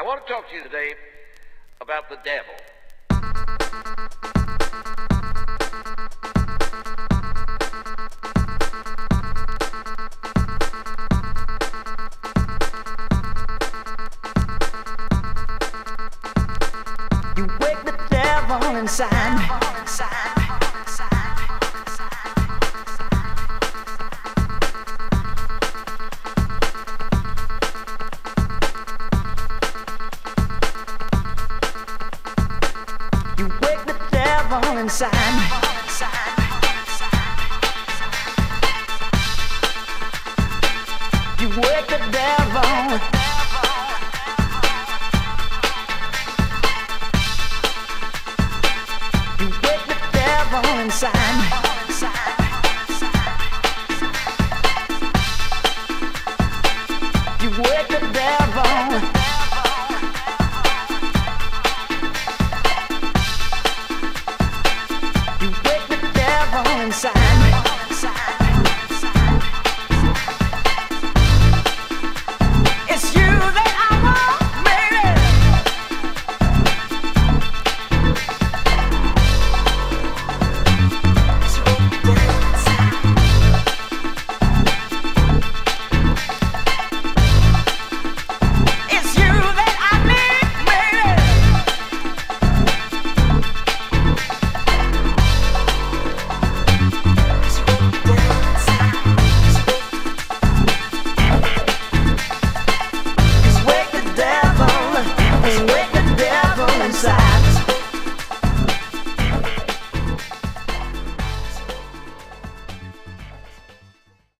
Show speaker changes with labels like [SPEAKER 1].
[SPEAKER 1] want to talk to you today about the devil.
[SPEAKER 2] You wake the devil inside me. You wake the devil inside me.